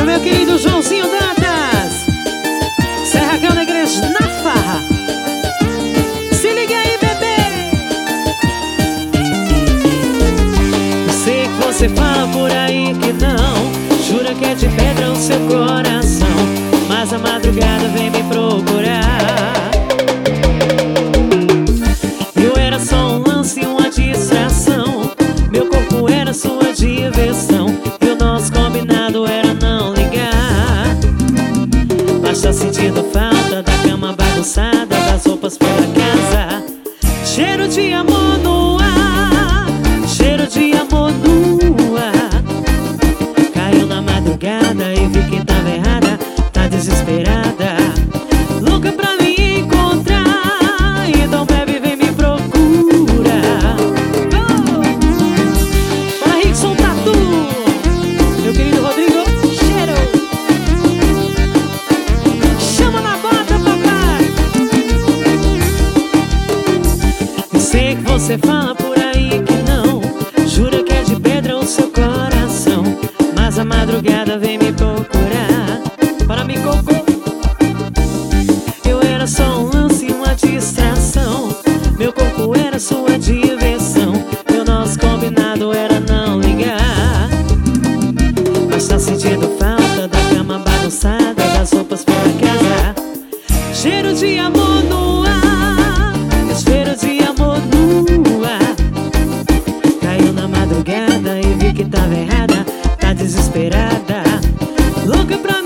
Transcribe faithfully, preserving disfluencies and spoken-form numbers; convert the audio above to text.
Pro meu querido Joãozinho Dantas, Serra Cão da Igreja na farra. Se liga aí, bebê. Sei que você fala por aí que não, jura que é de pedra o seu coração, mas a madrugada vem me procurar. Eu era só um lance, uma distração, meu corpo era sua diversão, e o nosso combinado era não ligar. Mas tá sentindo falta da cama bagunçada, das roupas pela casa, cheiro de amor no ar, cheiro de amor no ar. Caiu na madrugada e vi que tava errada, tá desesperada, louca pra me encontrar. Então bebe, vem me procurar. Oh! Fala, Rickson Tatu, meu querido Rodrigo Cheiro. Chama na bota, papai. Eu sei que você fala por aí que não, jura que é de pedra o seu coração, mas a madrugada vem me procurar. Para me cocô. Eu era só um lance, uma distração, meu corpo era sua diversão, e o nosso combinado era não ligar. Mas tá sentindo falta da cama bagunçada, das roupas pela casa, cheiro de amor no ar, cheiro de amor no ar. Caiu na madrugada e vi que tava errada, tá desesperada, louca pra